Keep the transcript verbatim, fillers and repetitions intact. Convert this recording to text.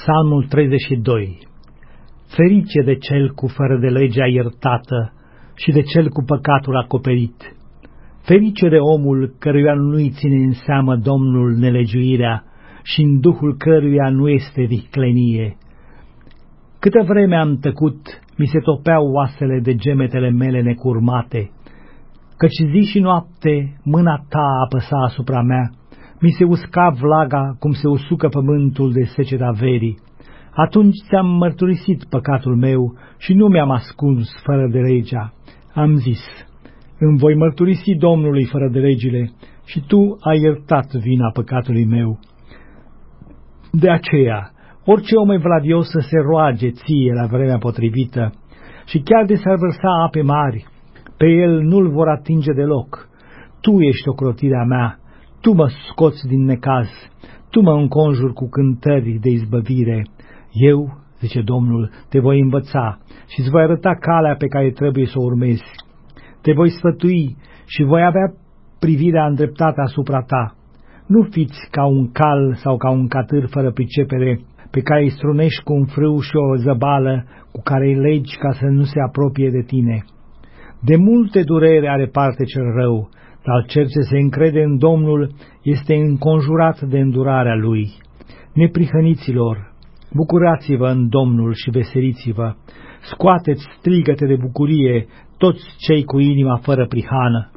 Psalmul treizeci și doi. Ferice de cel cu fără de legea iertată și de cel cu păcatul acoperit. Ferice de omul căruia nu-i ține în seamă Domnul nelegiuirea și în duhul căruia nu este viclenie. Câtă vreme am tăcut, mi se topeau oasele de gemetele mele necurmate, căci zi și noapte mâna ta apăsa asupra mea, mi se usca vlaga cum se usucă pământul de seceta verii. Atunci ți-am mărturisit păcatul meu și nu mi-am ascuns fără de legea. Am zis, îmi voi mărturisi Domnului fără de legile și tu ai iertat vina păcatului meu. De aceea, orice om evlavios să se roage ție la vremea potrivită și chiar de s-ar vărsa ape mari, pe el nu-l vor atinge deloc. Tu ești ocrotirea mea, tu mă scoți din necaz, tu mă înconjuri cu cântări de izbăvire. Eu, zice Domnul, te voi învăța și îți voi arăta calea pe care trebuie să o urmezi. Te voi sfătui și voi avea privirea îndreptată asupra ta. Nu fiți ca un cal sau ca un catâr fără pricepere, pe care îi strunești cu un frâu și o zăbală cu care îi legi ca să nu se apropie de tine. De multe durere are parte cel rău, dar cel ce se încrede în Domnul este înconjurat de îndurarea lui. Neprihăniților, bucurați-vă în Domnul și veseliți-vă, scoateți strigăte de bucurie toți cei cu inima fără prihană.